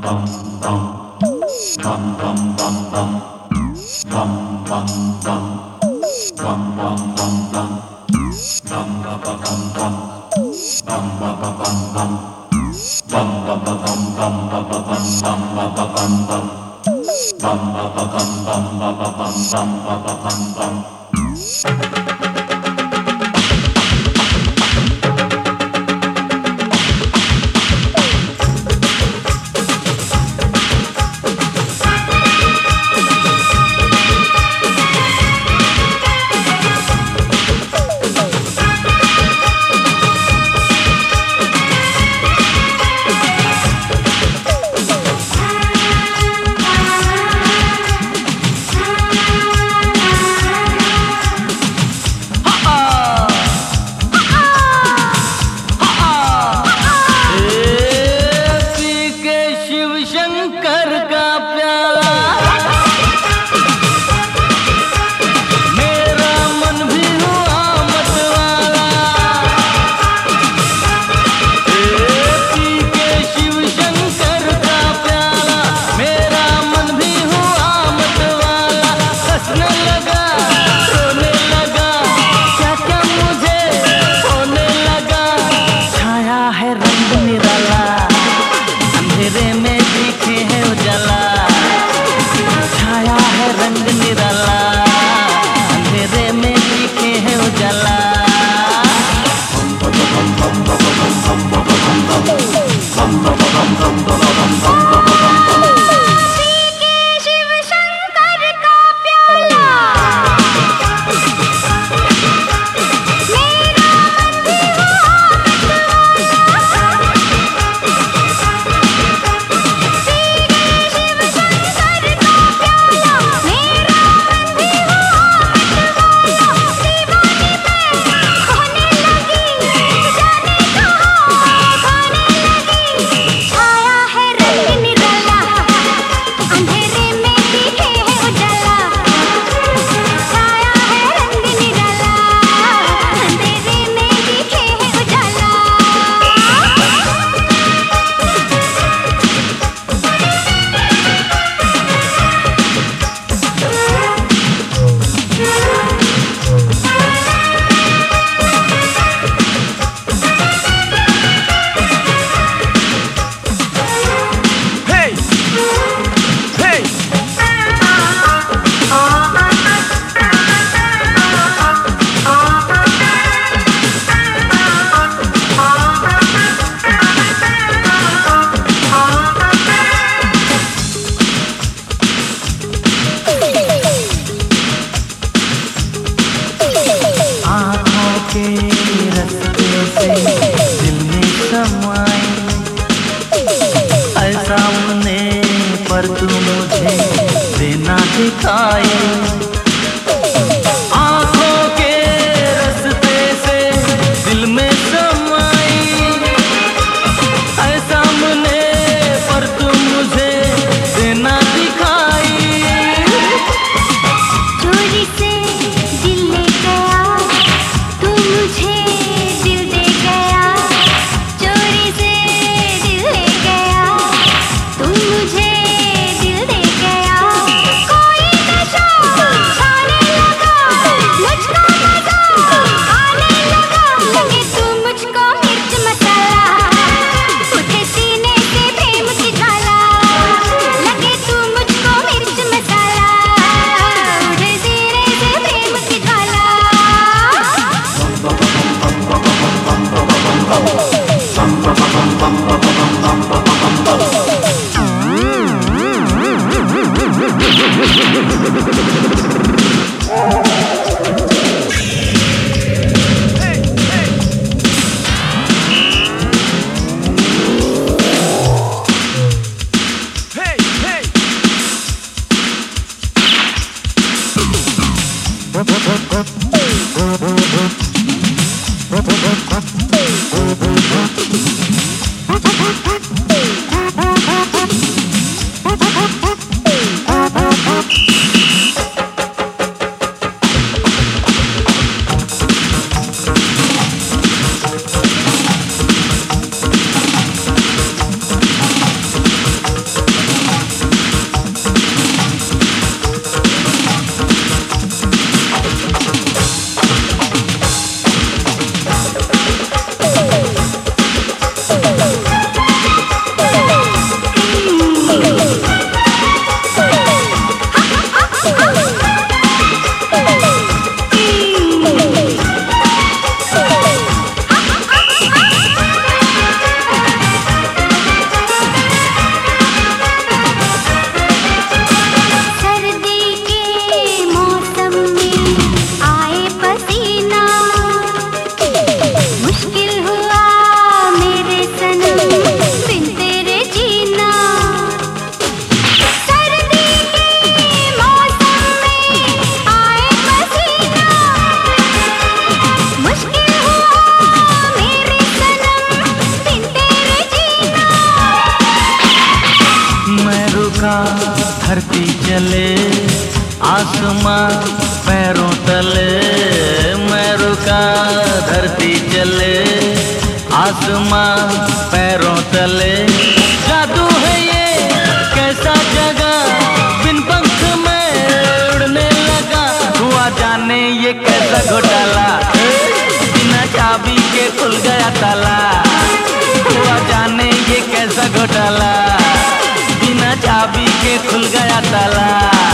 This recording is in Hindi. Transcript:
पर तू मुझे देना दिखाए, आंखों के रास्ते से दिल में समाई है सामने, पर तू मुझे देना दिखाई। चोरी से दिल ले गया तू मुझे, दिल दे गया। चोरी से दिल ले गया तू मुझे, दिल दे गया। कोई नशा रुका धरती चले, आसमां पैरों तले। मैं रुका धरती चले, आसमां पैरों तले। जादू है ये कैसा जगह, बिन पंख में उड़ने लगा। हुआ जाने ये कैसा घोटाला, बिना चाबी के खुल गया ताला। हुआ जाने ये कैसा घोटाला, बिना चाबी के खुल गया ताला।